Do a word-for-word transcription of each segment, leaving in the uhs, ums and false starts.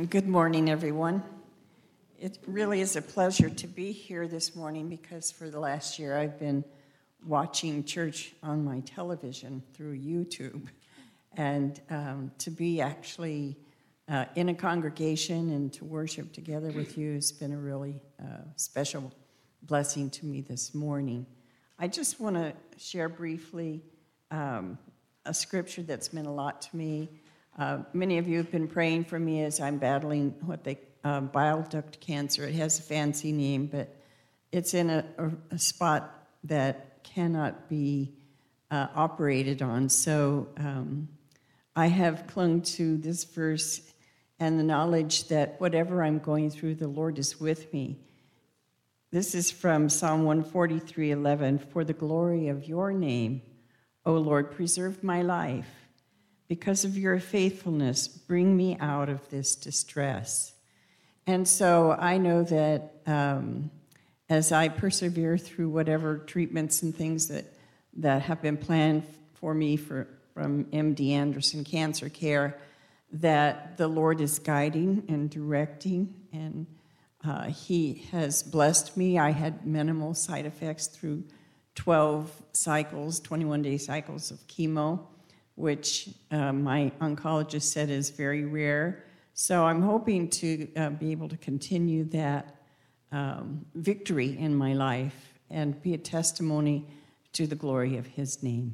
Good morning, everyone. It really is a pleasure to be here this morning because for the last year I've been watching church on my television through YouTube. And um, to be actually uh, in a congregation and to worship together with you has been a really uh, special blessing to me this morning. I just want to share briefly um, a scripture that's meant a lot to me. Uh, many of you have been praying for me as I'm battling what they uh, bile duct cancer. It has a fancy name, but it's in a, a, a spot that cannot be uh, operated on. So um, I have clung to this verse and the knowledge that whatever I'm going through, the Lord is with me. This is from Psalm one forty-three eleven. For the glory of your name, O Lord, preserve my life. Because of your faithfulness, bring me out of this distress. And so I know that um, as I persevere through whatever treatments and things that, that have been planned for me for, from M D Anderson Cancer Care, that the Lord is guiding and directing, and uh, He has blessed me. I had minimal side effects through twelve cycles, twenty-one day cycles of chemo, which uh, my oncologist said is very rare. So I'm hoping to uh, be able to continue that um, victory in my life and be a testimony to the glory of His name.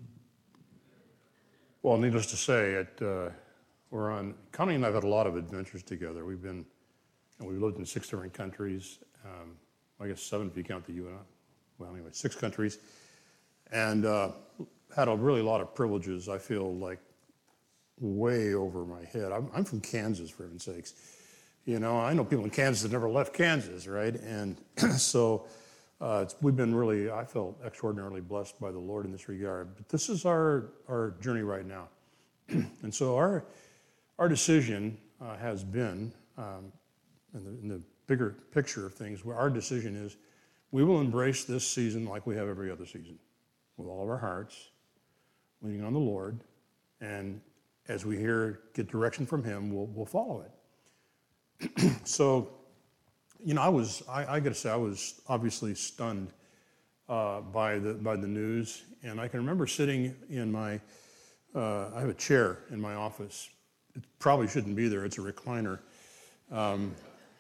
Well, needless to say, it, uh, we're on, Connie and I have had a lot of adventures together. We've been, and we've lived in six different countries, um, I guess seven if you count the U N. Well, anyway, six countries. And uh, had a really lot of privileges, I feel like, way over my head. I'm, I'm from Kansas, for heaven's sakes. You know, I know people in Kansas that never left Kansas, right? And so uh, it's, we've been really, I felt extraordinarily blessed by the Lord in this regard. But this is our, our journey right now. And so our, our decision uh, has been, um, in, the, in the bigger picture of things, where our decision is we will embrace this season like we have every other season, with all of our hearts, leaning on the Lord, and as we hear, get direction from Him, we'll, we'll follow it. So, you know, I was, I, I got to say, I was obviously stunned uh, by the by the news, and I can remember sitting in my, uh, I have a chair in my office. It probably shouldn't be there. It's a recliner, um,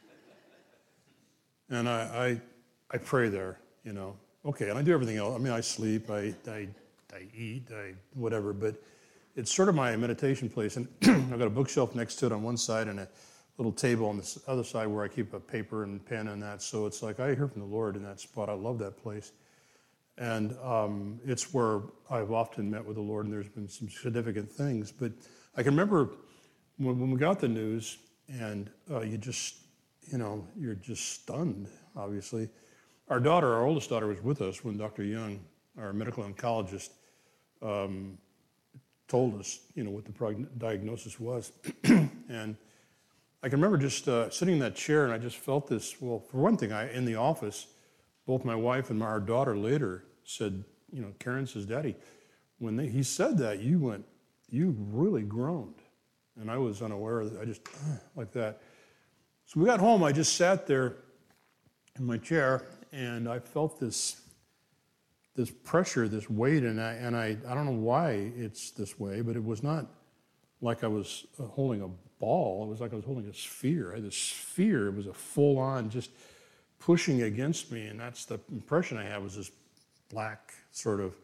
and I, I I pray there, you know. Okay, and I do everything else. I mean, I sleep, I I. I eat, I whatever, but it's sort of my meditation place. And I've got a bookshelf next to it on one side and a little table on the other side where I keep a paper and pen and that. So it's like I hear from the Lord in that spot. I love that place. And um, it's where I've often met with the Lord, and there's been some significant things. But I can remember when, when we got the news, and uh, you just, you know, you're just stunned, obviously. Our daughter, our oldest daughter, was with us when Doctor Young, our medical oncologist, um, told us, you know, what the prog- diagnosis was. And I can remember just uh, sitting in that chair, and I just felt this, well, for one thing, I in the office, both my wife and my, our daughter later said, you know, Karen says, Daddy, when they, he said that, you went, you really groaned. And I was unaware of it. I just, uh, like that. So we got home, I just sat there in my chair, and I felt this this pressure, this weight, and I, and I, I don't know why it's this way, but it was not like I was uh, holding a ball. It was like I was holding a sphere. I had this sphere. It was a full-on just pushing against me, and that's the impression I had, was this black sort of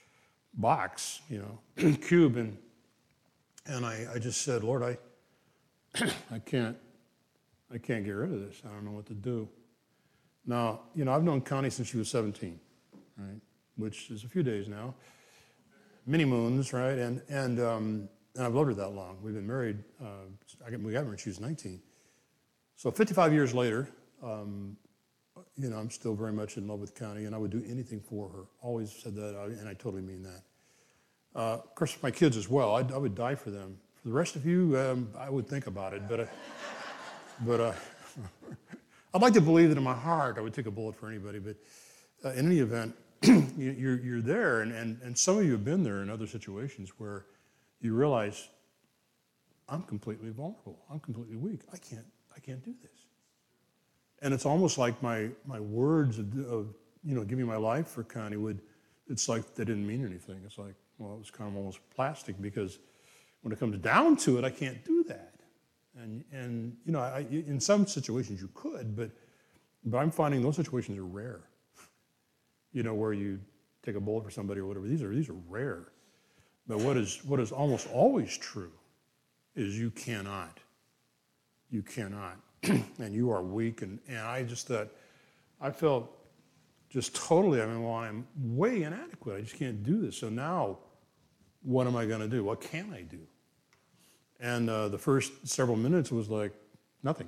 box, you know, cube, and and I, I just said, Lord, I I can't I can't get rid of this. I don't know what to do. Now, you know, I've known Connie since she was seventeen, right? Which is a few days now, many moons, right? And and um, and I've loved her that long. We've been married. Uh, I got, we got married when she was nineteen. So fifty-five years later, um, you know, I'm still very much in love with Connie, and I would do anything for her. Always said that, and I totally mean that. Uh, of course, my kids as well. I'd, I would die for them. For the rest of you, um, I would think about it, but uh, but uh, I'd like to believe that in my heart I would take a bullet for anybody. But uh, in any event, you're you're there, and, and and some of you have been there in other situations where you realize I'm completely vulnerable. I'm completely weak. I can't, I can't do this. And it's almost like my, my words of, of, you know, giving my life for Connie would, it's like they didn't mean anything. It's like, well, it was kind of almost plastic because when it comes down to it, I can't do that. And, and you know, I, in some situations you could, but, but I'm finding those situations are rare. You know, where you take a bullet for somebody or whatever. These are, these are rare. But what is, what is almost always true is you cannot. You cannot. And you are weak. And, and I just thought, I felt just totally, I mean, well, I'm way inadequate. I just can't do this. So now, what am I going to do? What can I do? And uh, the first several minutes was like, nothing.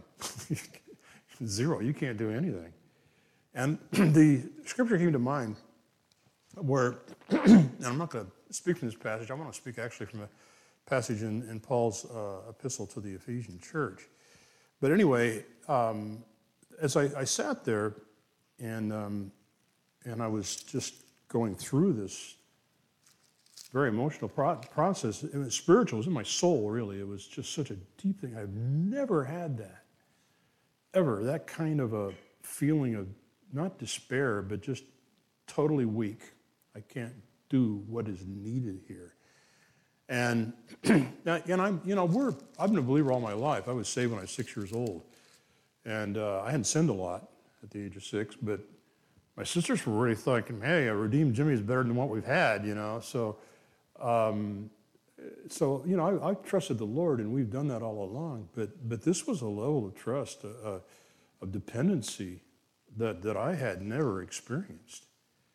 Zero. You can't do anything. And the scripture came to mind where, and I'm not going to speak from this passage, I want to speak actually from a passage in, in Paul's uh, epistle to the Ephesian church. But anyway, um, as I, I sat there and, um, and I was just going through this very emotional pro- process, it was spiritual, it was in my soul really, it was just such a deep thing. I've never had that, ever, that kind of a feeling of not despair, but just totally weak. I can't do what is needed here. And, and I'm, you know, we're, I've been a believer all my life. I was saved when I was six years old. And uh, I hadn't sinned a lot at the age of six, but my sisters were really thinking, hey, a redeemed Jimmy is better than what we've had, you know. So, um, so you know, I, I trusted the Lord, and we've done that all along. But, but this was a level of trust, uh, of dependency that, that I had never experienced.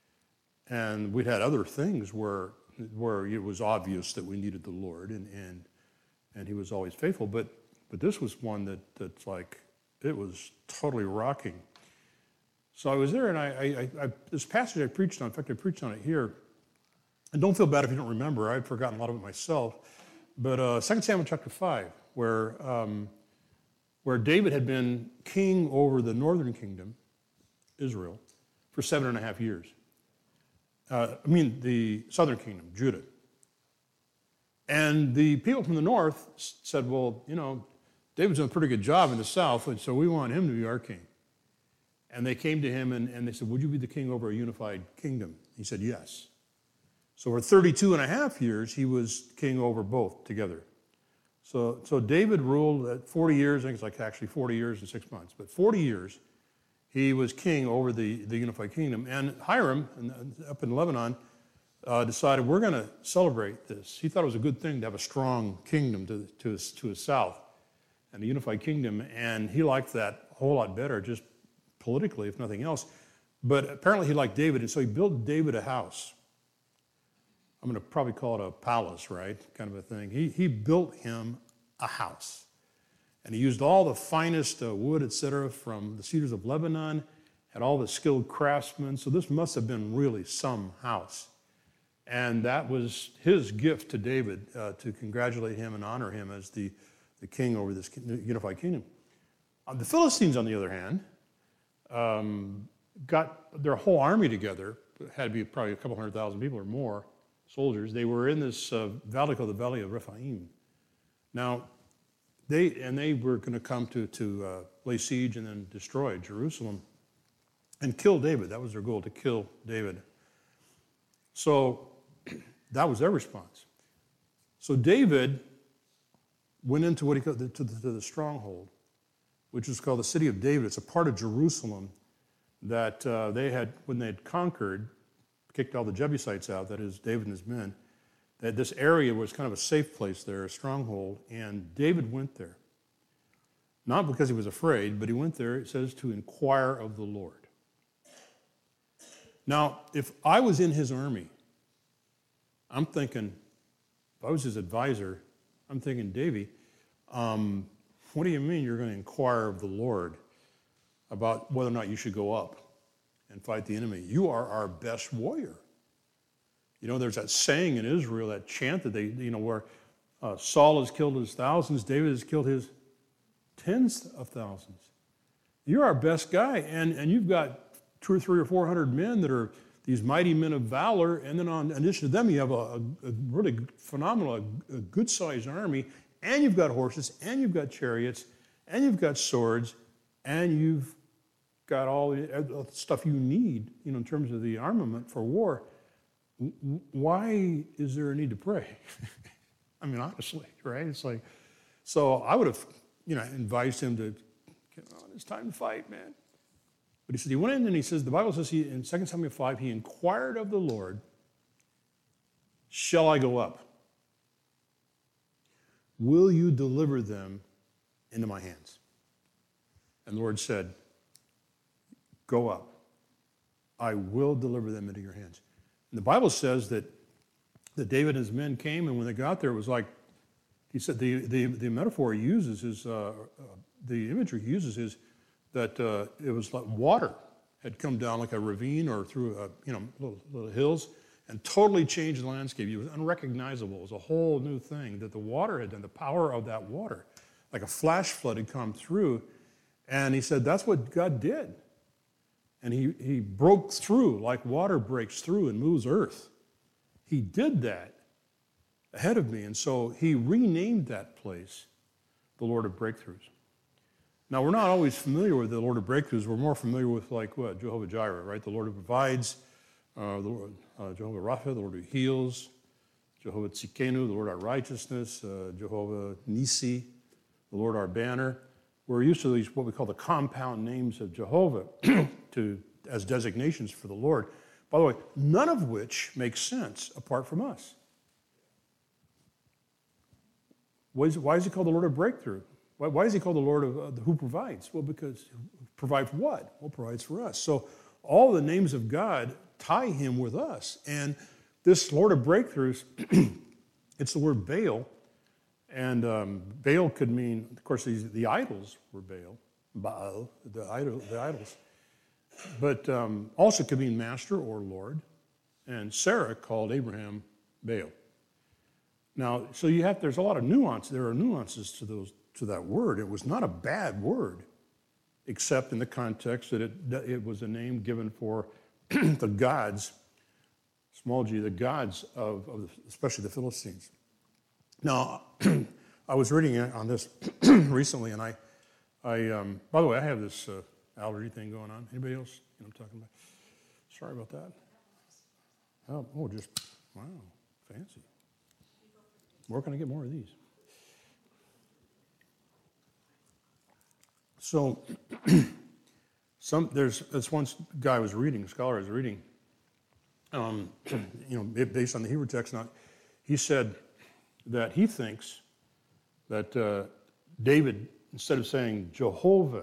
And we'd had other things where where it was obvious that we needed the Lord, and and, and he was always faithful. But but this was one that that's like, it was totally rocking. So I was there, and I, I, I this passage I preached on, in fact, I preached on it here. And don't feel bad if you don't remember. I've forgotten a lot of it myself. But uh, Second Samuel chapter five, where um, where David had been king over the northern kingdom, Israel, for seven and a half years. Uh, I mean, the southern kingdom, Judah. And the people from the north said, well, you know, David's done a pretty good job in the south, and so we want him to be our king. And they came to him and, and they said, would you be the king over a unified kingdom? He said, yes. So for thirty-two and a half years, he was king over both together. So, so David ruled at forty years, I think it's like actually forty years and six months, but forty years, he was king over the, the unified kingdom. And Hiram, up in Lebanon, uh, decided we're going to celebrate this. He thought it was a good thing to have a strong kingdom to, to, his, to his south and a unified kingdom. And he liked that a whole lot better, just politically, if nothing else. But apparently he liked David, and so he built David a house. I'm going to probably call it a palace, right? Kind of a thing. He, he built him a house. And he used all the finest uh, wood, et cetera, from the cedars of Lebanon, had all the skilled craftsmen. So this must have been really some house. And that was his gift to David, uh, to congratulate him and honor him as the, the king over this unified kingdom. Uh, the Philistines, on the other hand, um, got their whole army together. It had to be probably a couple hundred thousand people or more, soldiers. They were in this uh, valley called the Valley of Rephaim. Now, They, and they were going to come to, to uh, lay siege and then destroy Jerusalem and kill David. That was their goal, to kill David. So that was their response. So David went into what he called the, to, the, to the stronghold, which is called the City of David. It's a part of Jerusalem that uh, they had, when they had conquered, kicked all the Jebusites out, that is, David and his men, that this area was kind of a safe place there, a stronghold, and David went there. Not because he was afraid, but he went there, it says, to inquire of the Lord. Now, if I was in his army, I'm thinking, if I was his advisor, I'm thinking, Davy, um, what do you mean you're going to inquire of the Lord about whether or not you should go up and fight the enemy? You are our best warrior. You know, there's that saying in Israel, that chant that they, you know, where uh, Saul has killed his thousands, David has killed his tens of thousands. You're our best guy, and, and you've got two or three or four hundred men that are these mighty men of valor, and then on, in addition to them, you have a, a, a really phenomenal, a, a good-sized army, and you've got horses, and you've got chariots, and you've got swords, and you've got all the stuff you need, you know, in terms of the armament for war. Why is there a need to pray? I mean, honestly, right? It's like, so I would have, you know, advised him to, get on, it's time to fight, man. But he said, he went in and he says, the Bible says he, in Second Samuel five, he inquired of the Lord, shall I go up? Will you deliver them into my hands? And the Lord said, go up. I will deliver them into your hands. And the Bible says that, that David and his men came, and when they got there, it was like, he said, the, the, the metaphor he uses is, uh, uh, the imagery he uses is that uh, it was like water had come down like a ravine or through, a, you know, little, little hills and totally changed the landscape. It was unrecognizable. It was a whole new thing that the water had done, the power of that water. Like a flash flood had come through. And he said, that's what God did. And he, he broke through like water breaks through and moves earth. He did that ahead of me. And so he renamed that place the Lord of Breakthroughs. Now, we're not always familiar with the Lord of Breakthroughs. We're more familiar with, like, what? Jehovah Jireh, right? The Lord who provides, uh, the Lord, uh, Jehovah Rapha, the Lord who heals, Jehovah Tzikenu, the Lord our righteousness, uh, Jehovah Nisi, the Lord our banner. We're used to these, what we call the compound names of Jehovah to, as designations for the Lord. By the way, none of which makes sense apart from us. Why is, why is he called the Lord of Breakthrough? Why, why is he called the Lord of uh, who provides? Well, because provides what? Well, provides for us. So all the names of God tie him with us. And this Lord of Breakthroughs, it's the word Baal. And um, Baal could mean, of course, these, the idols were Baal, Baal, the, idol, the idols. But um, also could mean master or Lord. And Sarah called Abraham Baal. Now, so you have, there's a lot of nuance. There are nuances to those, to that word. It was not a bad word, except in the context that it, it was a name given for the gods, small g, the gods of, of especially the Philistines. Now, I was reading on this recently, and I, I um, by the way, I have this uh, allergy thing going on. Anybody else? You know what I'm talking about? Sorry about that. Oh, oh, just, wow, fancy. Where can I get more of these? So, some there's this one guy was reading, a scholar was reading, um, you know, based on the Hebrew text. Now, he said that he thinks that uh, David, instead of saying Jehovah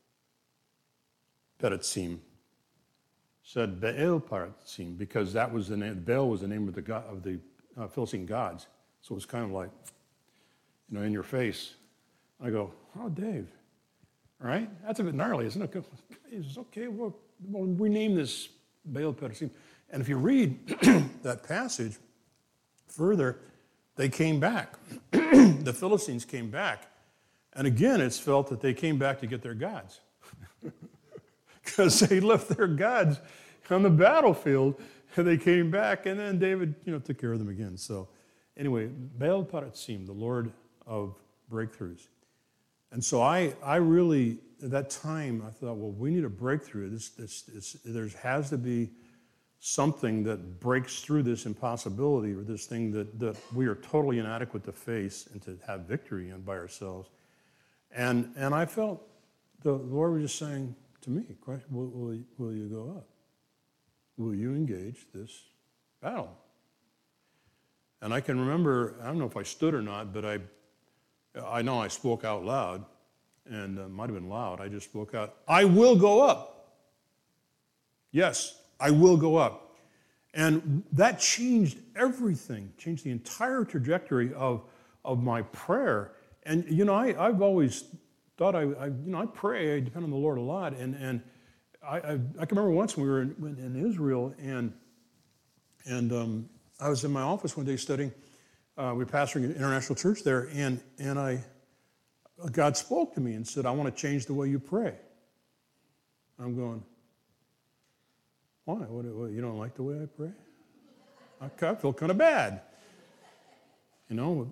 Peretzim, said Baal Peretzim, because that was the name. Baal was the name of the god, of the uh, Philistine gods. So it was kind of like, you know, in your face. I go, oh, Dave, all right? That's a bit gnarly, isn't it? It's okay, we'll, we'll rename this Baal Peretzim. And if you read that passage further, they came back. The Philistines came back. And again, it's felt that they came back to get their gods. Because they left their gods on the battlefield, and they came back, and then David, you know, took care of them again. So anyway, Baal Peretzim, the Lord of breakthroughs. And so I, I really, at that time, I thought, well, we need a breakthrough. This, this, this, there has to be something that breaks through this impossibility or this thing that, that we are totally inadequate to face and to have victory in by ourselves. And, and I felt the Lord was just saying to me, will, will, will you go up? Will you engage this battle? And I can remember, I don't know if I stood or not, but I I know I spoke out loud, and it might have been loud. I just spoke out, I will go up. Yes, I will go up. And that changed everything, changed the entire trajectory of, of my prayer. And, you know, I, I've always thought, I, I, you know, I pray, I depend on the Lord a lot. And, and I, I, I can remember once when we were in, in Israel, and, and um, I was in my office one day studying. Uh, we were pastoring an international church there, and, and I, God spoke to me and said, I want to change the way you pray. I'm going, why? What, what, you don't like the way I pray? I, I feel kind of bad. You know,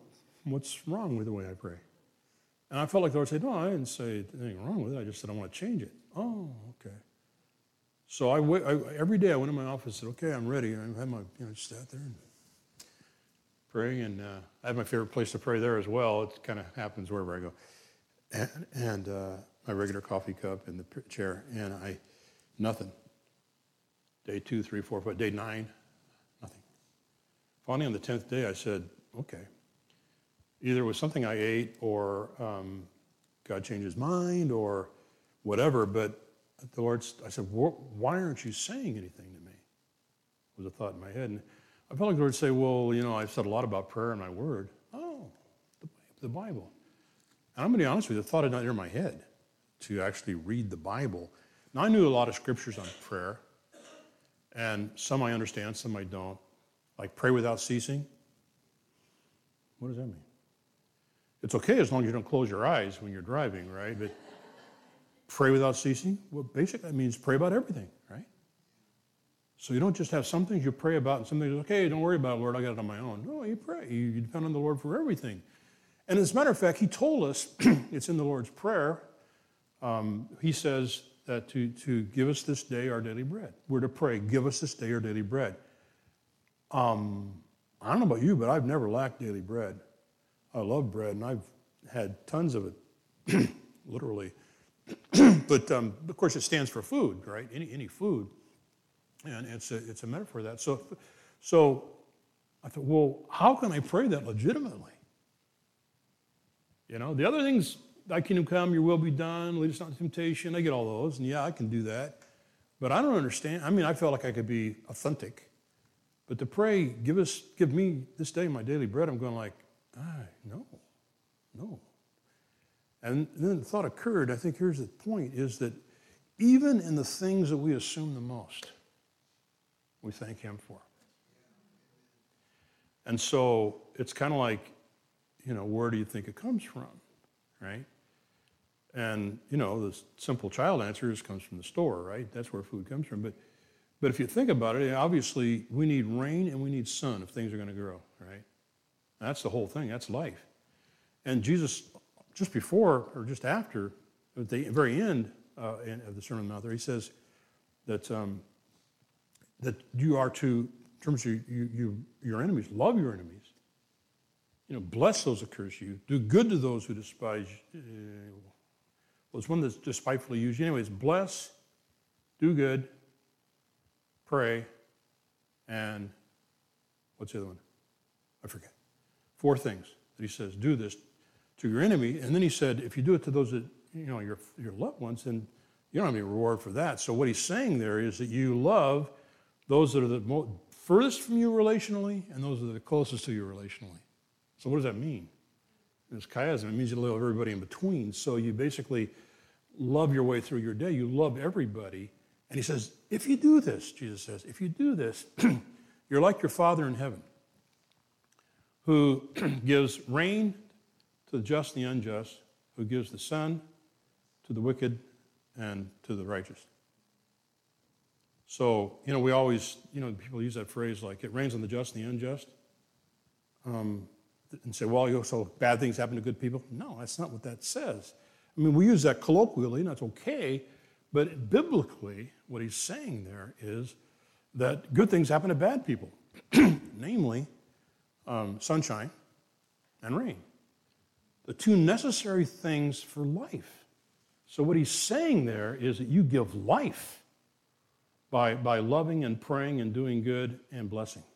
what's wrong with the way I pray? And I felt like the Lord said, no, I didn't say anything wrong with it. I just said I want to change it. Oh, okay. So I, w- I every day I went in my office and said, okay, I'm ready. And I had my, you know, just sat there and pray. And uh, I had my favorite place to pray there as well. It kind of happens wherever I go. And, and uh, my regular coffee cup in the chair. And I, nothing. Day two, three, four, five, day nine, nothing. Finally on the tenth day I said, okay. Either it was something I ate or um, God changed his mind or whatever, but the Lord, I said, why aren't you saying anything to me? Was a thought in my head. And I felt like the Lord say, well, you know, I've said a lot about prayer in my word. Oh, the, the Bible. And I'm going to be honest with you, the thought had not entered my head to actually read the Bible. Now, I knew a lot of scriptures on prayer, and some I understand, some I don't. Like pray without ceasing. What does that mean? It's okay as long as you don't close your eyes when you're driving, right? But pray without ceasing, well, basically that means pray about everything, right? So you don't just have some things you pray about and some things, okay, don't worry about it, Lord, I got it on my own. No, you pray. You, you depend on the Lord for everything. And as a matter of fact, he told us, it's in the Lord's Prayer, um, he says that to, to give us this day our daily bread. We're to pray, give us this day our daily bread. Um, I don't know about you, but I've never lacked daily bread. I love bread, and I've had tons of it, literally. But um, of course, it stands for food, right? Any any food, and it's a it's a metaphor of that. So, so I thought, well, how can I pray that legitimately? You know, the other things, thy kingdom come, your will be done, lead us not into temptation. I get all those, and yeah, I can do that. But I don't understand. I mean, I felt like I could be authentic, but to pray, give us, give me this day my daily bread. I'm going like, ah, no, no. And then the thought occurred, I think here's the point, is that even in the things that we assume the most, we thank him for. And so it's kind of like, you know, where do you think it comes from, right? And, you know, the simple child answer is comes from the store, right? That's where food comes from. But, but if you think about it, obviously we need rain and we need sun if things are going to grow, right? That's the whole thing. That's life. And Jesus, just before or just after, at the very end uh, of the Sermon on the Mount, there he says that um, that you are to, in terms of you, you, your enemies, love your enemies. You know, bless those who curse you. Do good to those who despise you. Uh, well, it's one that's despitefully used you. Anyways, bless, do good, pray, and what's the other one? I forget. Four things that he says, do this to your enemy. And then he said, if you do it to those that, you know, your, your loved ones, then you don't have any reward for that. So what he's saying there is that you love those that are the most, furthest from you relationally and those that are the closest to you relationally. So what does that mean? It's chiasm. It means you love everybody in between. So you basically love your way through your day. You love everybody. And he says, if you do this, Jesus says, if you do this, you're like your Father in heaven, who gives rain to the just and the unjust, who gives the sun to the wicked and to the righteous. So, you know, we always, you know, people use that phrase like, it rains on the just and the unjust. Um, and say, well, you know, so bad things happen to good people. No, that's not what that says. I mean, we use that colloquially, and that's okay, but biblically, what he's saying there is that good things happen to bad people, namely um, sunshine and rain, the two necessary things for life. So what he's saying there is that you give life by, by loving and praying and doing good and blessing.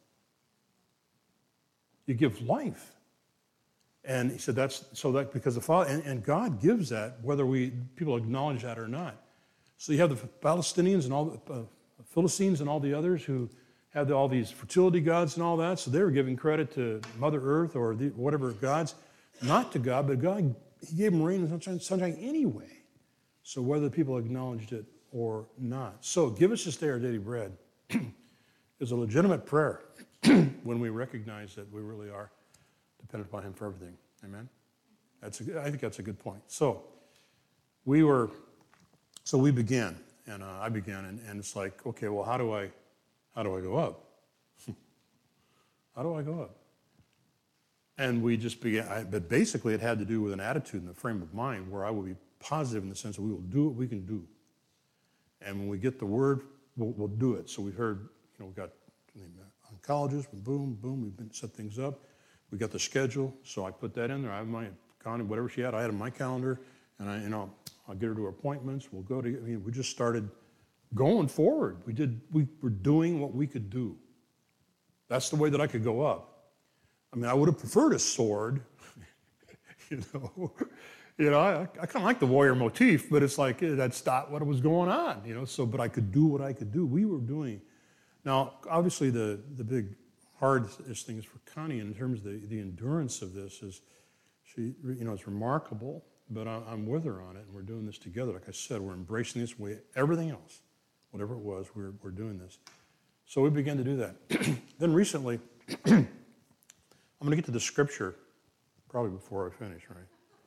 You give life. And he said that's so that because the Father and, and God gives that whether we people acknowledge that or not. So you have the Palestinians and all the uh, Philistines and all the others who had all these fertility gods and all that. So they were giving credit to Mother Earth or the, whatever gods, not to God, but God he gave them rain and sunshine, sunshine anyway. So whether people acknowledged it or not. So give us this day our daily bread is a legitimate prayer when we recognize that we really are dependent upon him for everything. Amen? That's a, I think that's a good point. So we were, so we began, and uh, I began, and, and it's like, okay, well, how do I, how do I go up? How do I go up? And we just began, I, but basically it had to do with an attitude and a frame of mind where I would be positive in the sense that we will do what we can do. And when we get the word, we'll, we'll do it. So we heard, you know, we got oncologists, boom, boom, we've been set things up. We got the schedule, so I put that in there. I have my, Connie, whatever she had, I had in my calendar, and I, you know, I'll get her to her appointments. We'll go to, I mean, we just started going forward. We did, we were doing what we could do. That's the way that I could go up. I mean, I would have preferred a sword, you know. You know, I, I kind of like the warrior motif, but it's like, eh, that's not what was going on, you know. So, but I could do what I could do. We were doing. Now, obviously, the, the big hardest thing is for Connie in terms of the, the endurance of this is she, you know, it's remarkable, but I, I'm with her on it, and we're doing this together. Like I said, we're embracing this way. Everything else, whatever it was, we're, we're doing this. So we began to do that. Then recently, I'm going to get to the scripture probably before I finish, right?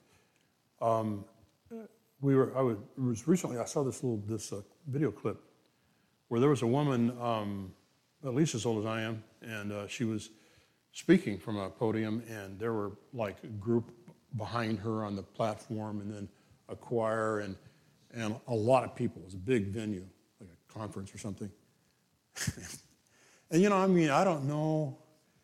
Um, we were, I was, was recently, I saw this little, this uh, video clip where there was a woman, um, at least as old as I am, and uh, she was speaking from a podium, and there were like a group behind her on the platform, and then a choir, and, and a lot of people. It was a big venue, like a conference or something. And you know, I mean, I don't know.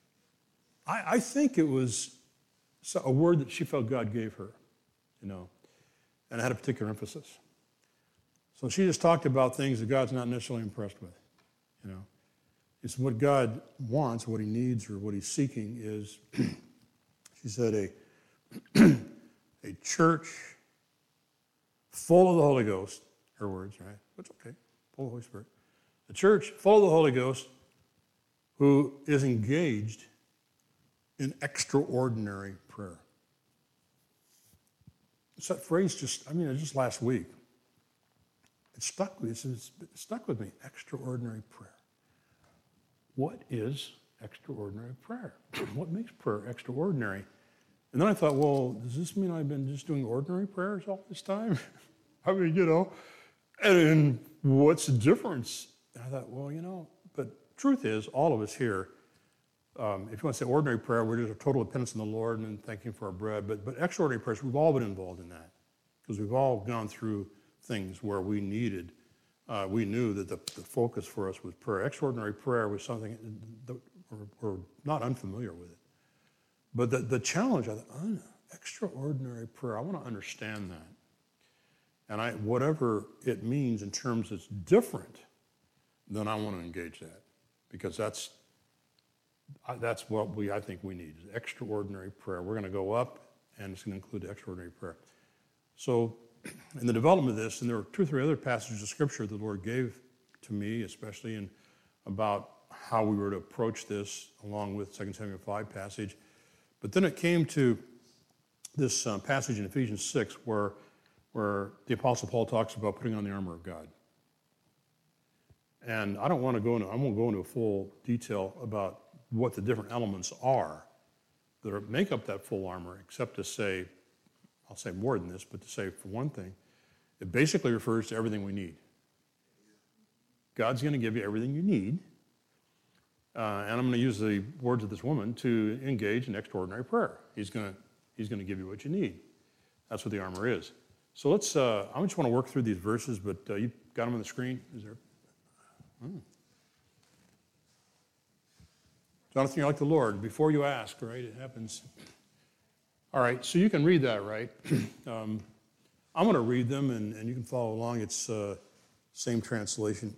I, I think it was a word that she felt God gave her. You know, and it had a particular emphasis. So she just talked about things that God's not necessarily impressed with, you know. It's what God wants, what he needs, or what he's seeking is, she said, a, a church full of the Holy Ghost, her words, right? That's okay, full of the Holy Spirit. A church full of the Holy Ghost who is engaged in extraordinary prayer. It's that phrase just, I mean, it's just last week. It stuck with me. It's stuck with me. Extraordinary prayer. What is extraordinary prayer? What makes prayer extraordinary? And then I thought, well, does this mean I've been just doing ordinary prayers all this time? I mean, you know, and, and what's the difference? And I thought, well, you know, but truth is, all of us here, Um, if you want to say ordinary prayer, we're just a total dependence on the Lord and thanking for our bread. But, but extraordinary prayers, we've all been involved in that because we've all gone through things where we needed, uh, we knew that the, the focus for us was prayer. Extraordinary prayer was something that we're, we're not unfamiliar with it. But the, the challenge, I thought, oh, extraordinary prayer, I want to understand that. And I, whatever it means in terms that's different, then I want to engage that because that's That's what we, I think we need, is extraordinary prayer. We're going to go up, and it's going to include extraordinary prayer. So in the development of this, and there were two or three other passages of Scripture the Lord gave to me, especially in about how we were to approach this, along with Second Samuel five passage. But then it came to this uh, passage in Ephesians six where, where the Apostle Paul talks about putting on the armor of God. And I don't want to go into, I won't go into a full detail about what the different elements are that are, make up that full armor, except to say, I'll say more than this, but to say, for one thing, it basically refers to everything we need. God's going to give you everything you need, uh, and I'm going to use the words of this woman to engage in extraordinary prayer. He's going to, he's going to give you what you need. That's what the armor is. So let's, uh, I just want to work through these verses, but uh, you got them on the screen? Is there? Oh. Jonathan, you're like the Lord. Before you ask, right, it happens. All right, so you can read that, right? um, I'm going to read them, and, and you can follow along. It's uh, same translation.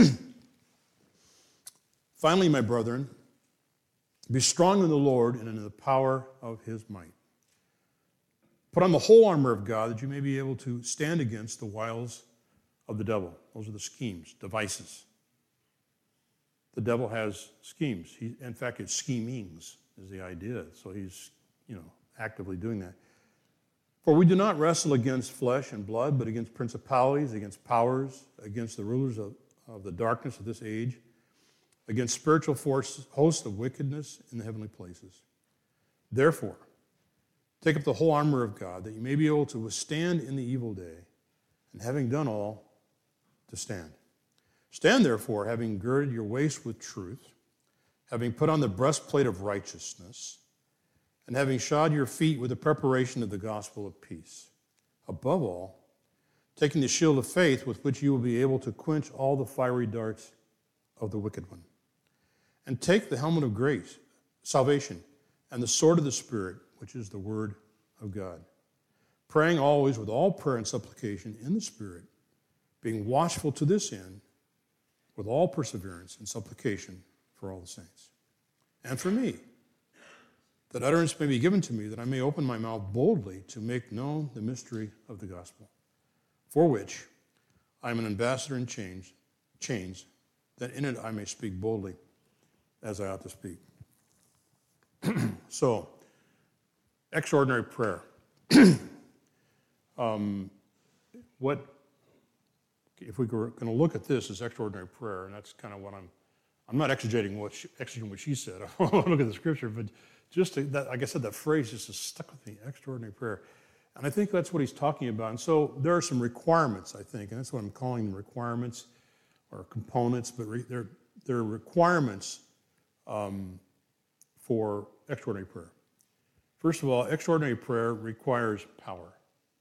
Finally, my brethren, be strong in the Lord and in the power of his might. Put on the whole armor of God that you may be able to stand against the wiles of the devil. Those are the schemes, devices. The devil has schemes. He, in fact, it's schemings is the idea. So he's, you know, actively doing that. For we do not wrestle against flesh and blood, but against principalities, against powers, against the rulers of, of the darkness of this age, against spiritual forces, hosts of wickedness in the heavenly places. Therefore, take up the whole armor of God, that you may be able to withstand in the evil day, and having done all, to stand. Stand therefore, having girded your waist with truth, having put on the breastplate of righteousness, and having shod your feet with the preparation of the gospel of peace. Above all, taking the shield of faith with which you will be able to quench all the fiery darts of the wicked one. And take the helmet of grace, salvation, and the sword of the Spirit, which is the word of God. Praying always with all prayer and supplication in the Spirit, being watchful to this end, with all perseverance and supplication for all the saints. And for me, that utterance may be given to me, that I may open my mouth boldly to make known the mystery of the gospel, for which I am an ambassador in chains, chains, that in it I may speak boldly as I ought to speak. So, extraordinary prayer. um, what, if we were going to look at this as extraordinary prayer, and that's kind of what I'm, I'm not exegeting what she, exegeting what she said. I want to look at the scripture, but just to, that, like I said, that phrase just has stuck with me, extraordinary prayer. And I think that's what he's talking about. And so there are some requirements, I think, and that's what I'm calling them, requirements or components, but re, they're, they're requirements um, for extraordinary prayer. First of all, extraordinary prayer requires power.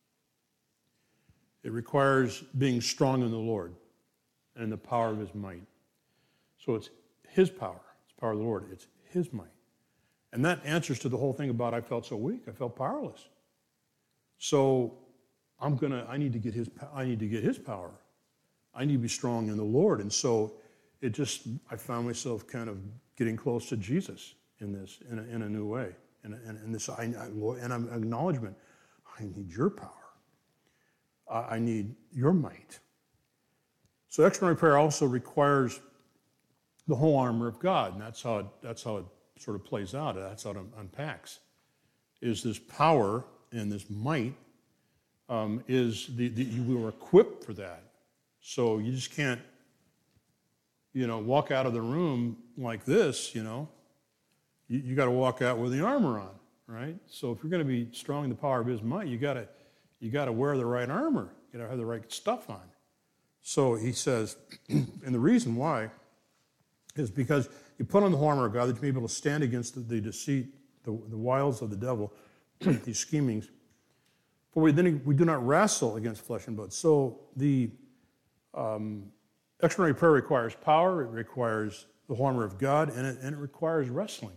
It requires being strong in the Lord and in the power of his might. So it's his power, it's the power of the Lord, it's his might. And that answers to the whole thing about I felt so weak, I felt powerless. So I'm gonna, I need to get his, I need to get his power. I need to be strong in the Lord. And so it just, I found myself kind of getting close to Jesus in this, in a, in a new way. And, and, and this, I, I, and an acknowledgement, I need your power. I, I need your might. So extraordinary prayer also requires the whole armor of God, and that's how it, that's how it sort of plays out. That's how it unpacks. Is this power and this might um, is the, the we were equipped for that. So you just can't, you know, walk out of the room like this. You know, you, you got to walk out with the armor on, right? So if you're going to be strong in the power of his might, you got to you got to wear the right armor. You got to have the right stuff on. So he says, and the reason why is because you put on the whole armor of God that you may be able to stand against the, the deceit, the, the wiles of the devil, these schemings. For we then we do not wrestle against flesh and blood. So the um, extraordinary prayer requires power. It requires the whole armor of God, and it, and it requires wrestling.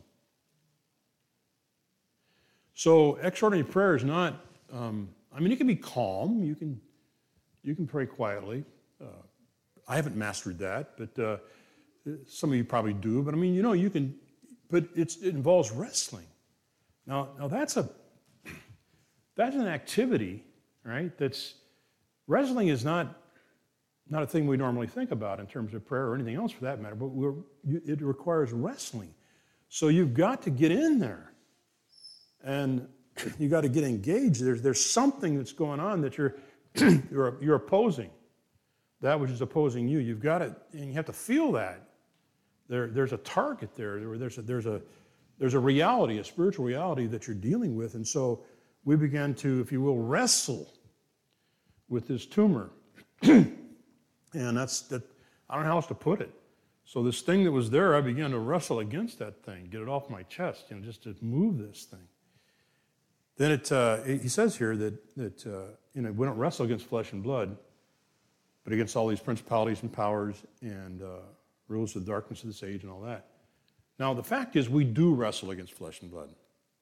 So extraordinary prayer is not. Um, I mean, you can be calm. You can you can pray quietly. Uh, I haven't mastered that, but. Uh, Some of you probably do, but I mean, you know, you can, but it's, it involves wrestling. Now, now that's a, that's an activity, right? That's, wrestling is not, not a thing we normally think about in terms of prayer or anything else for that matter, but we're, you, it requires wrestling. So you've got to get in there, and you got to get engaged. There's, there's something that's going on that you're, you're, you're opposing. That which is opposing you, you've got to, and you have to feel that. There, there's a target there. There's a, there's a, there's a reality, a spiritual reality that you're dealing with. And so we began to, if you will, wrestle with this tumor. And that's, that, I don't know how else to put it. So this thing that was there, I began to wrestle against that thing, get it off my chest, you know, just to move this thing. Then it, uh, he says here that, that uh, you know, we don't wrestle against flesh and blood, but against all these principalities and powers and uh, rulers of the darkness of this age and all that. Now, the fact is we do wrestle against flesh and blood.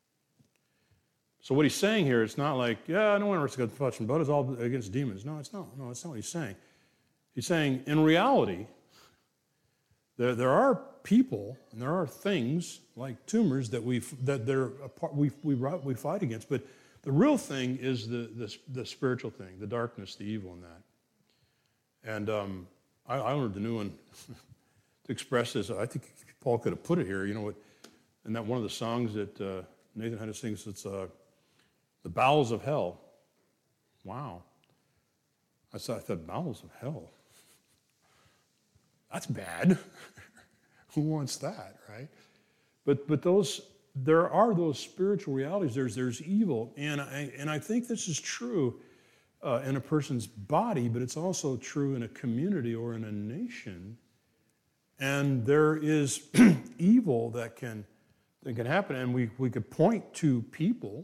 So what he's saying here, it's not like, yeah, I don't want to wrestle against flesh and blood. It's all against demons. No, it's not. No, that's not what he's saying. He's saying, in reality, there, there are people and there are things like tumors that we that they're a part, we we we fight against. But the real thing is the the, the spiritual thing, the darkness, the evil in that. And um, I, I learned a new one to express this. I think Paul could have put it here. You know, in that one of the songs that uh, Nathan had to sing, it's uh, the bowels of hell. Wow. I thought, I thought bowels of hell. That's bad. Who wants that, right? But but those there are those spiritual realities. There's there's evil, and I and I think this is true uh, in a person's body, but it's also true in a community or in a nation. And there is evil that can that can happen, and we, we could point to people.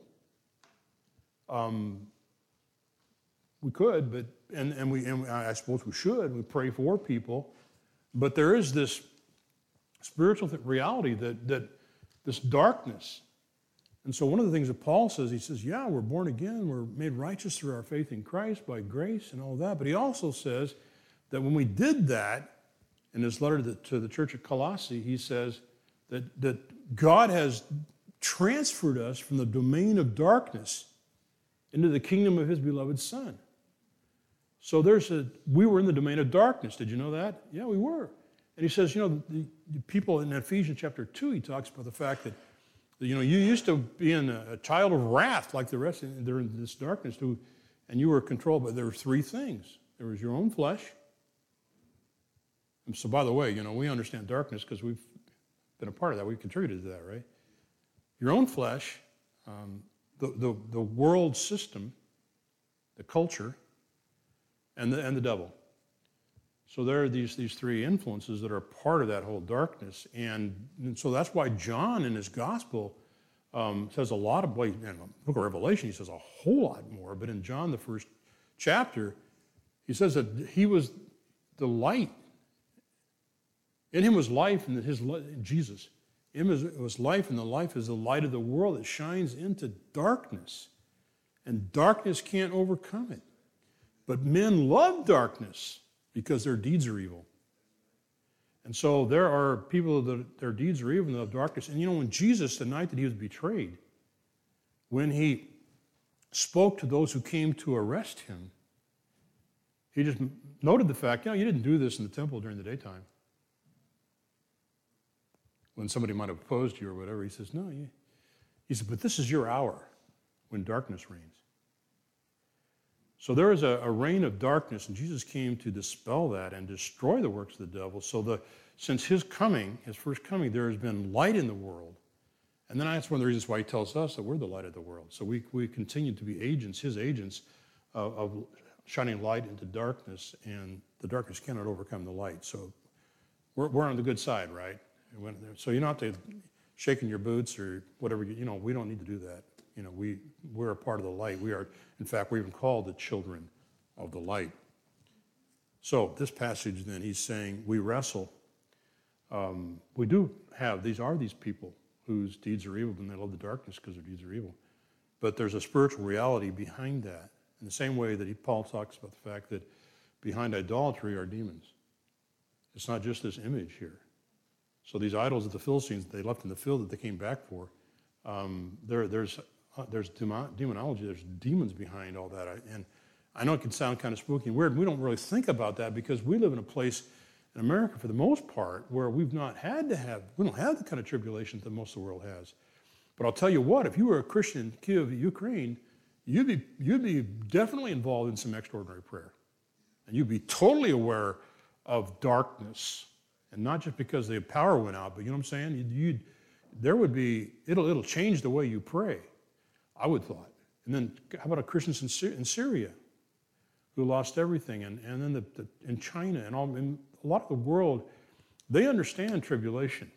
Um, we could, but and, and we and I suppose we should. We pray for people, but there is this spiritual reality that that this darkness. And so one of the things that Paul says, he says, yeah, we're born again, we're made righteous through our faith in Christ by grace and all that. But he also says that when we did that, in his letter to the, to the church at Colossae, he says that, that God has transferred us from the domain of darkness into the kingdom of his beloved Son. So there's a, we were in the domain of darkness. Did you know that? Yeah, we were. And he says, you know, the, the people in Ephesians chapter two, he talks about the fact that, you know, you used to be in a, a child of wrath like the rest, of, they're in this darkness too, and you were controlled by, there were three things. There was your own flesh. And so, by the way, you know, we understand darkness because we've been a part of that. We've contributed to that, right? Your own flesh, um, the, the, the world system, the culture, and the, and the devil. So there are these, these three influences that are part of that whole darkness. And, and so that's why John in his gospel um, says a lot of, well, in the book of Revelation, he says a whole lot more. But in John, the first chapter, he says that he was the light. In him was life, and his Jesus. In him was life, and the life is the light of the world that shines into darkness. And darkness can't overcome it. But men love darkness because their deeds are evil. And so there are people that their deeds are evil in the darkness. And you know, when Jesus, the night that he was betrayed, when he spoke to those who came to arrest him, he just noted the fact, you know, you didn't do this in the temple during the daytime. When somebody might have opposed you or whatever, he says, no, you, he said, but this is your hour when darkness reigns. So there is a, a reign of darkness, and Jesus came to dispel that and destroy the works of the devil. So the, since his coming, his first coming, there has been light in the world. And then that's one of the reasons why he tells us that we're the light of the world. So we, we continue to be agents, his agents, of, of shining light into darkness, and the darkness cannot overcome the light. So we're, we're on the good side, right? So you don't have to shake in your boots or whatever, you know, we don't need to do that. You know, we, we're a part of the light. We are, in fact, we're even called the children of the light. So this passage then, he's saying we wrestle. Um, we do have, these are these people whose deeds are evil, and they love the darkness because their deeds are evil. But there's a spiritual reality behind that. In the same way that he, Paul talks about the fact that behind idolatry are demons. It's not just this image here. So these idols of the Philistines that they left in the field that they came back for, um, there, there's uh, there's demon, demonology, there's demons behind all that. I, and I know it can sound kind of spooky and weird. We don't really think about that because we live in a place in America, for the most part, where we've not had to have, we don't have the kind of tribulation that most of the world has. But I'll tell you what, if you were a Christian in Kiev, Ukraine, you'd be, you'd be definitely involved in some extraordinary prayer. And you'd be totally aware of darkness. And not just because the power went out, but you know what I'm saying? You'd, you'd, there would be, it'll, it'll change the way you pray, I would thought. And then how about a Christians in, Sy- in Syria who lost everything? And, and then the, the, in China and all, in a lot of the world, they understand tribulation.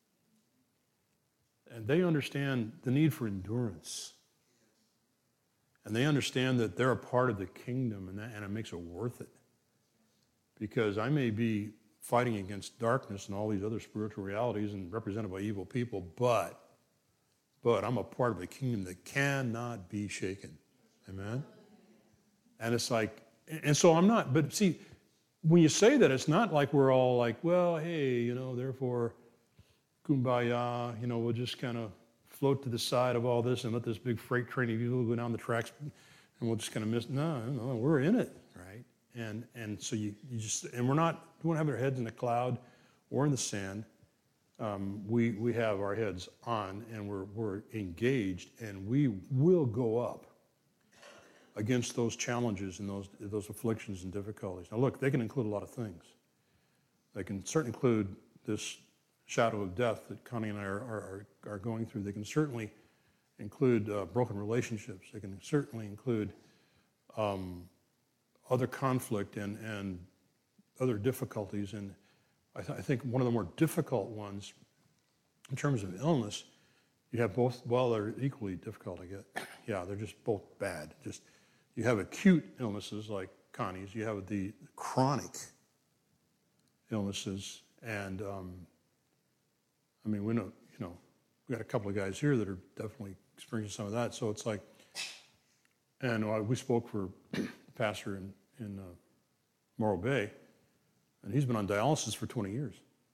And they understand the need for endurance. And they understand that they're a part of the kingdom, and, that, and it makes it worth it. Because I may be fighting against darkness and all these other spiritual realities and represented by evil people, but, but I'm a part of a kingdom that cannot be shaken. Amen? And it's like, and so I'm not, but see, when you say that, it's not like we're all like, well, hey, you know, therefore, kumbaya, you know, we'll just kind of float to the side of all this and let this big freight train of evil go down the tracks and we'll just kind of miss. No, no, we're in it, right? And and so you, you just, and we're not, we don't have our heads in the cloud or in the sand. Um, we we have our heads on and we're we're engaged, and we will go up against those challenges and those those afflictions and difficulties. Now look, they can include a lot of things. They can certainly include this shadow of death that Connie and I are are, are going through. They can certainly include uh, broken relationships. They can certainly include um, other conflict and, and other difficulties. And I, th- I think one of the more difficult ones in terms of illness You have both, well, they're equally difficult, I guess. Yeah, they're just both bad. Just, you have acute illnesses like Connie's. You have the chronic illnesses. And, um, I mean, we know, you know, we got a couple of guys here that are definitely experiencing some of that. So it's like, and uh, we spoke for the pastor in, in uh, Morro Bay, and he's been on dialysis for twenty years.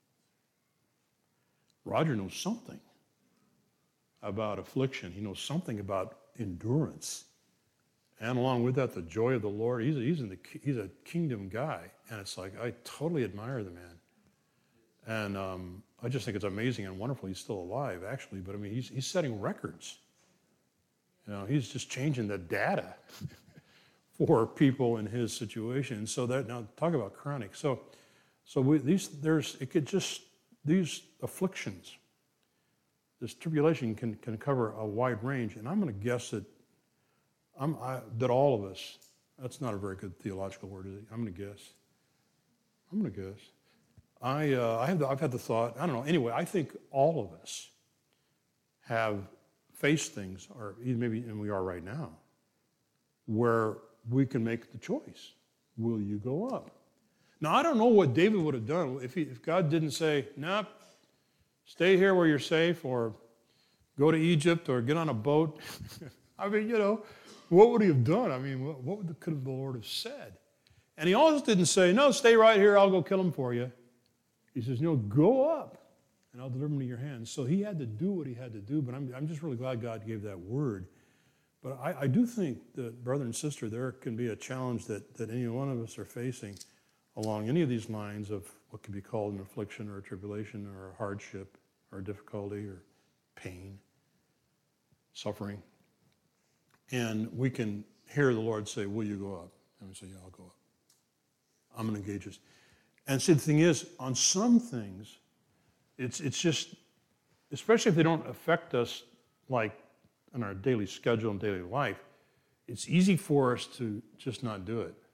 Roger knows something about affliction. He knows something about endurance. And along with that, the joy of the Lord. He's a, he's, in the, he's a kingdom guy. And it's like, I totally admire the man. And um, I just think it's amazing and wonderful. He's still alive, actually. But I mean, he's, he's setting records. You know, he's just changing the data for people in his situation. So that, now talk about chronic. So, so we, these, there's, it could just, these afflictions, this tribulation can, can cover a wide range. And I'm going to guess that I'm, I, that all of us, that's not a very good theological word, is it? I'm going to guess. I'm going to guess. I, uh, I have the, I've had the thought, I don't know, anyway, I think all of us have faced things, or even maybe, and we are right now, where we can make the choice. Will you go up? Now, I don't know what David would have done if, he, if God didn't say, nope, stay here where you're safe, or go to Egypt, or get on a boat. I mean, you know, what would he have done? I mean, what, what would the, could the Lord have said? And he also didn't say, no, stay right here, I'll go kill him for you. He says, no, go up, and I'll deliver him to your hands. So he had to do what he had to do, but I'm, I'm just really glad God gave that word. But I, I do think that, brother and sister, there can be a challenge that, that any one of us are facing along any of these lines of what can be called an affliction or a tribulation or a hardship or a difficulty or pain, suffering. And we can hear the Lord say, will you go up? And we say, yeah, I'll go up. I'm going to engage this. And see, the thing is, on some things, it's it's just, especially if they don't affect us like in our daily schedule and daily life, it's easy for us to just not do it.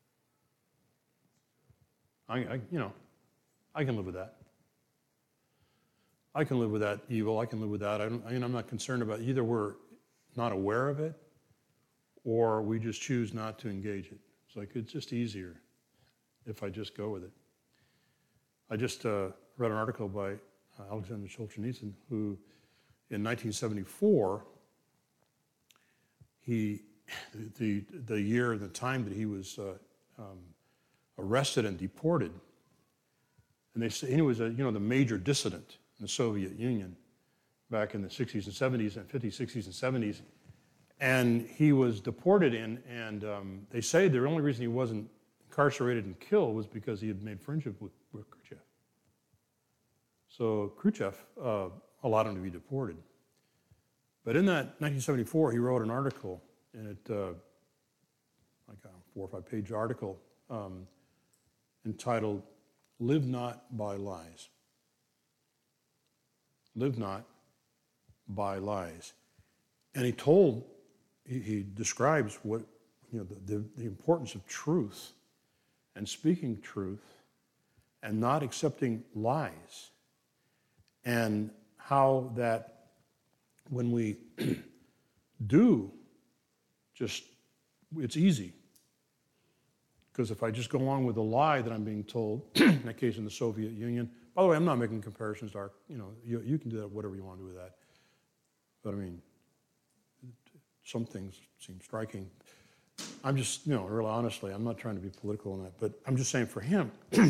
I, I you know, I can live with that. I can live with that evil. I can live with that. I, don't, I mean, I'm not concerned about it. Either we're not aware of it, or we just choose not to engage it. It's like it's just easier if I just go with it. I just uh, read an article by uh, Alexander Solzhenitsyn, who in nineteen seventy-four, he, the, the year, the time that he was uh, um, arrested and deported, and they say he was a, you know, the major dissident in the Soviet Union back in the sixties and seventies and fifties, sixties and seventies, and he was deported in, and um, they say the only reason he wasn't incarcerated and killed was because he had made friendship with, with Khrushchev. So Khrushchev uh, allowed him to be deported. But in that nineteen seventy-four, he wrote an article, and it, uh, like a four or five page article, um, entitled, Live Not by Lies. Live not by lies. And he told, he, he describes what, you know, the, the, the importance of truth and speaking truth and not accepting lies, and how that when we do just, it's easy. Because if I just go along with the lie that I'm being told, in that case in the Soviet Union, by the way, I'm not making comparisons to our, you know, you, you can do that, whatever you want to do with that. But I mean, some things seem striking. I'm just, you know, really honestly, I'm not trying to be political in that, but I'm just saying for him,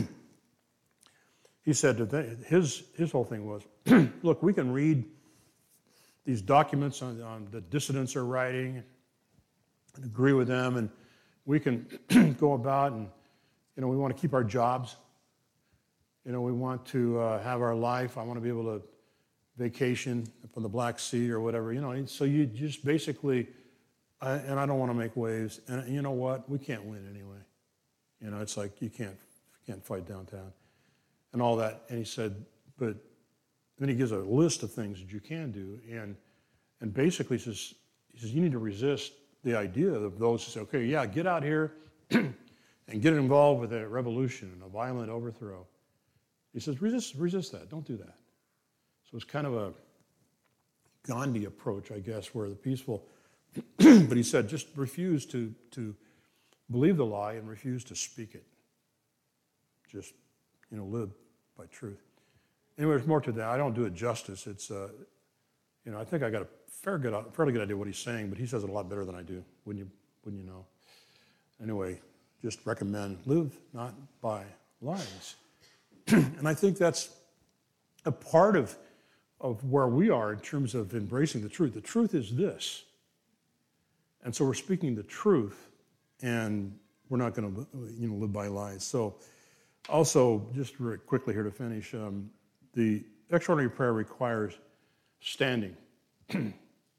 he said that they, his, his whole thing was, look, we can read these documents on, on that dissidents are writing and agree with them, and we can go about and, you know, we want to keep our jobs. You know, we want to uh, have our life. I want to be able to vacation up on the Black Sea or whatever, you know. And so you just basically, uh, and I don't want to make waves. And you know what? We can't win anyway. You know, it's like you can't, you can't fight downtown and all that. And he said, but then he gives a list of things that you can do. And and basically says, he says, you need to resist the idea of those who say, okay, yeah, get out here and get involved with a revolution and a violent overthrow. He says, resist, resist that. Don't do that. So it's kind of a Gandhi approach, I guess, where the peaceful, but he said, just refuse to, to believe the lie and refuse to speak it. Just, you know, live by truth. Anyway, there's more to that. I don't do it justice. It's, uh, you know, I think I got a fair good, fairly good idea what he's saying, but he says it a lot better than I do, wouldn't you, wouldn't you know? Anyway, just recommend live not by lies. And I think that's a part of, of where we are in terms of embracing the truth. The truth is this. And so we're speaking the truth, and we're not going to, you know, live by lies. So also, just very quickly here to finish, um, the extraordinary prayer requires standing. and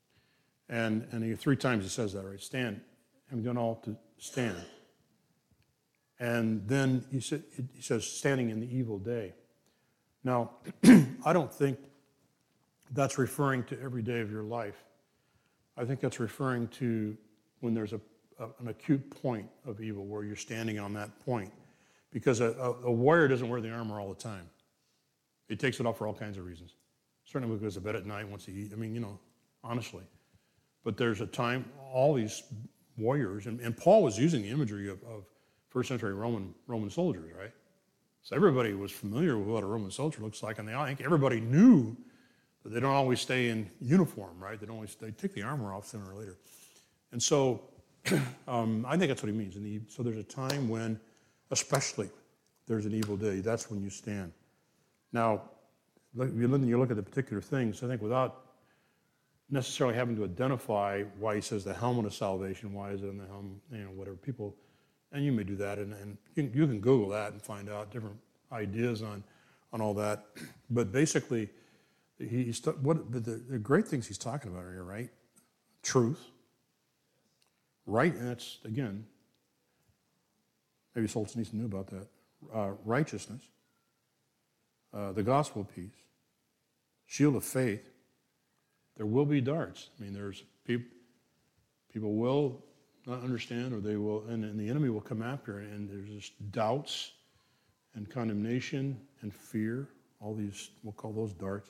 and he, three times he says that, right? Stand. Having done all to stand. And then he, sa- he says, standing in the evil day. Now, I don't think that's referring to every day of your life. I think that's referring to when there's a, a, an acute point of evil where you're standing on that point. Because a, a, a warrior doesn't wear the armor all the time. He takes it off for all kinds of reasons. Certainly when he goes to bed at night, wants to eat. I mean, you know, honestly. But there's a time, all these warriors, and, and Paul was using the imagery of, of first century Roman Roman soldiers, right? So everybody was familiar with what a Roman soldier looks like, and they, I think everybody knew that they don't always stay in uniform, right? They don't always, they take the armor off sooner or later. And so um, I think that's what he means. The, so there's a time when, especially, there's an evil day. That's when you stand. Now, look, you look, you look at the particular things, I think without necessarily having to identify why he says the helmet of salvation, why is it in the helmet, you know, whatever people, and you may do that, and, and you, can, you can Google that and find out different ideas on, on all that. But basically, he, he's what the, the great things he's talking about here, right? Truth, right, and that's, again, maybe Solzhenitsyn knew about that. Uh, righteousness, uh, the gospel of peace, shield of faith. There will be darts. I mean, there's people, people will not understand, or they will, and, and the enemy will come after, and there's just doubts and condemnation and fear. All these, we'll call those darts.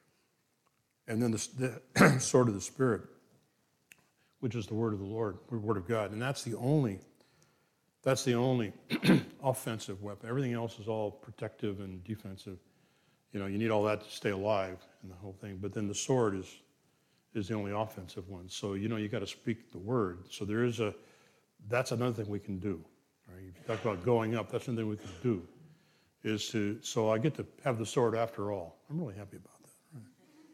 And then the, the sword of the Spirit, which is the word of the Lord, the word of God, and that's the only. That's the only offensive weapon. Everything else is all protective and defensive. You know, you need all that to stay alive in the whole thing. But then the sword is is the only offensive one. So, you know, you got to speak the word. So there is a, that's another thing we can do. Right? If you talk about going up, that's another thing we can do. Is to, so I get to have the sword after all. I'm really happy about that. Right?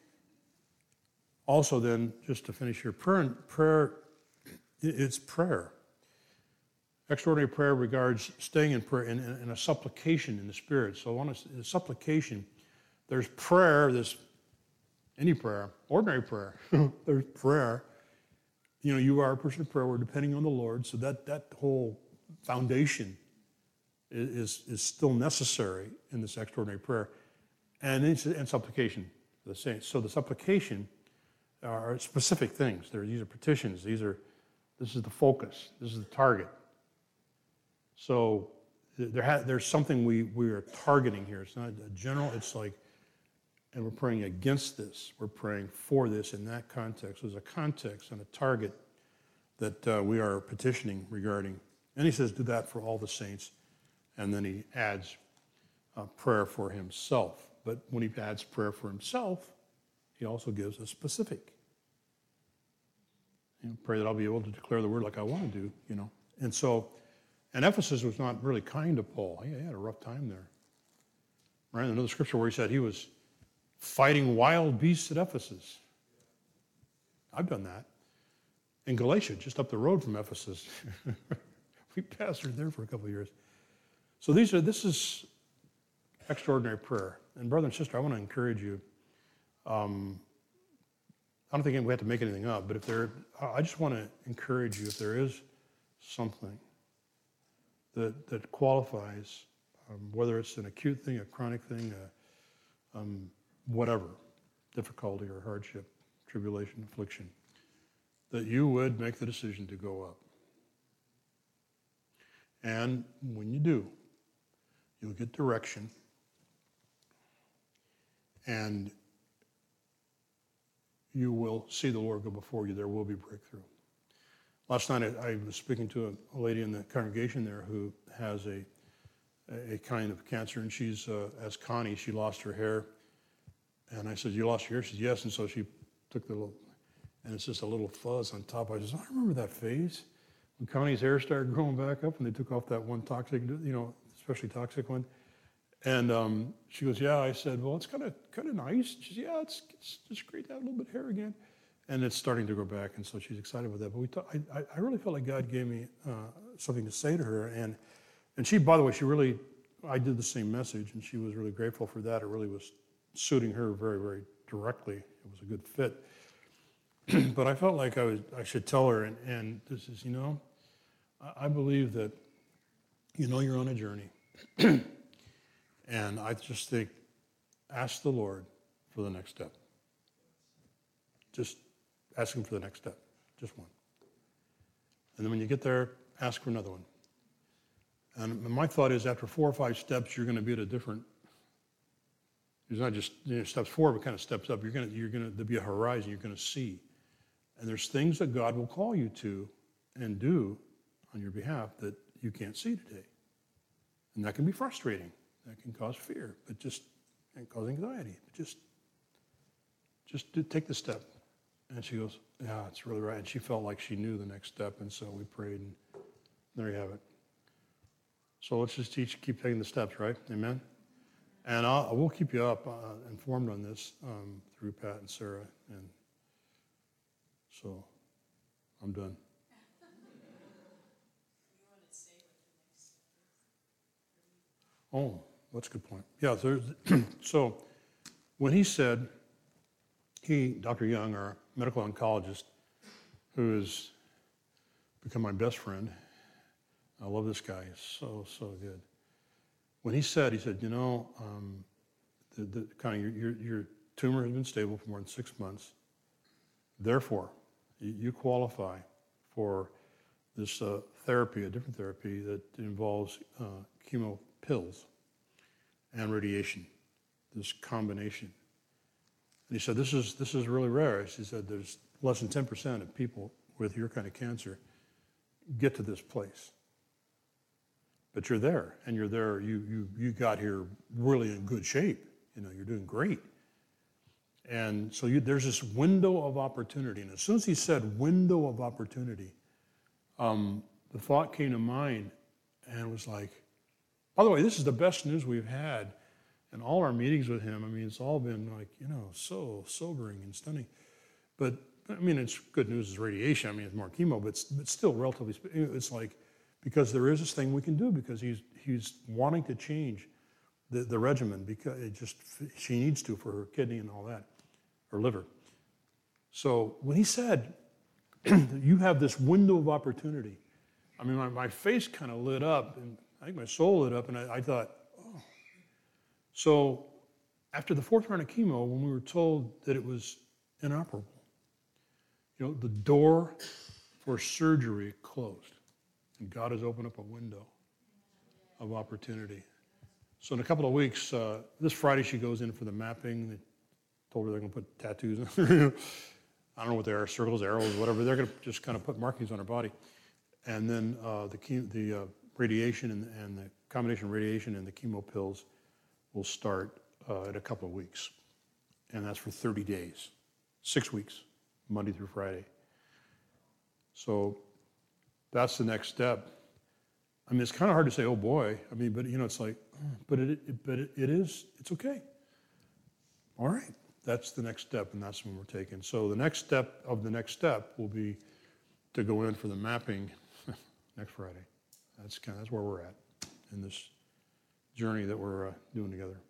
Also then, just to finish here, prayer, prayer it's prayer. Extraordinary prayer regards staying in prayer in, in, in a supplication in the Spirit. So I want to, supplication, there's prayer, there's any prayer, ordinary prayer. There's prayer. You know, you are a person of prayer. We're depending on the Lord. So that, that whole foundation is, is, is still necessary in this extraordinary prayer. And, and supplication, the saints. So the supplication are specific things. There, these are petitions. These are, this is the focus. This is the target. So there ha- there's something we, we are targeting here. It's not a general, it's like, and we're praying against this. We're praying for this in that context. There's a context and a target that uh, we are petitioning regarding. And he says, do that for all the saints. And then he adds uh, prayer for himself. But when he adds prayer for himself, he also gives a specific. You know, pray that I'll be able to declare the word like I want to do, you know. And so, and Ephesus was not really kind to Paul. He had a rough time there. Right? Another scripture where he said he was fighting wild beasts at Ephesus. I've done that. In Galatia, just up the road from Ephesus. We pastored there for a couple of years. So these are, this is extraordinary prayer. And brother and sister, I want to encourage you. Um, I don't think we have to make anything up, but if there, I just want to encourage you, if there is something that that qualifies, um, whether it's an acute thing, a chronic thing, a, um, whatever, difficulty or hardship, tribulation, affliction, that you would make the decision to go up. And when you do, you'll get direction, and you will see the Lord go before you. There will be breakthrough. Last night I, I was speaking to a, a lady in the congregation there who has a a kind of cancer, and she's, uh, as Connie, she lost her hair. And I said, you lost your hair? She said, yes. And so she took the little, and it's just a little fuzz on top. I said, I remember that phase when Connie's hair started growing back up and they took off that one toxic, you know, especially toxic one. And um, she goes, yeah. I said, well, it's kind of kind of nice. She said, yeah, it's, it's just great to have a little bit of hair again. And it's starting to grow back, and so she's excited with that. But we, ta- I, I really felt like God gave me uh, something to say to her. And And she, by the way, she really, I did the same message, and she was really grateful for that. It really was suiting her very, very directly. It was a good fit. But I felt like I was, I should tell her, and, and this is, you know, I, I believe that, you know, you're on a journey. And I just think, ask the Lord for the next step. Just ask him for the next step, just one. And then when you get there, ask for another one. And my thought is, after four or five steps, you're going to be at a different. There's not just you know, steps forward, but kind of steps up. You're going to, you're going to there'll be a horizon. You're going to see, and there's things that God will call you to and do on your behalf that you can't see today, and that can be frustrating. That can cause fear, but just and cause anxiety. But just, just to take the step. And she goes, yeah, it's really right. And she felt like she knew the next step, and so we prayed, and there you have it. So let's just teach, keep taking the steps, right? Amen? And I'll, we'll keep you up, uh, informed on this um, through Pat and Sarah. And so I'm done. Oh, that's a good point. Yeah, there's, so when he said, he, Doctor Young, our medical oncologist, who has become my best friend, I love this guy. He's so, so good. When he said, he said, you know, um, the, the kind of your, your, your tumor has been stable for more than six months. Therefore, you, you qualify for this uh, therapy, a different therapy that involves uh, chemo pills and radiation, this combination. And he said, this is this is really rare. He said, there's less than ten percent of people with your kind of cancer get to this place. But you're there, and you're there, you you you got here really in good shape. You know, you're doing great. And so you, there's this window of opportunity. And as soon as he said window of opportunity, um, the thought came to mind, and it was like, by the way, this is the best news we've had in all our meetings with him. I mean, it's all been like, you know, so sobering and stunning. But, I mean, it's good news is radiation. I mean, it's more chemo, but it's, but still relatively, it's like, because there is this thing we can do, because he's he's wanting to change the, the regimen, because it just, she needs to for her kidney and all that, her liver. So when he said, you have this window of opportunity, I mean, my, my face kind of lit up, and I think my soul lit up, and I, I thought, oh. So after the fourth round of chemo, when we were told that it was inoperable, you know, the door for surgery closed. And God has opened up a window of opportunity. So in a couple of weeks, uh, this Friday she goes in for the mapping. They told her they're going to put tattoos on her. I don't know what they are, circles, arrows, whatever. They're going to just kind of put markings on her body. And then uh, the chem- the uh, radiation and, and the combination of radiation and the chemo pills will start uh, in a couple of weeks. And that's for thirty days, six weeks, Monday through Friday. So that's the next step. I mean, it's kind of hard to say, oh boy. I mean, but you know, it's like, but it, it but it, it is, it's okay. All right, that's the next step, and that's when we're taking. So the next step of the next step will be to go in for the mapping next Friday. That's kind of, that's where we're at in this journey that we're uh, doing together.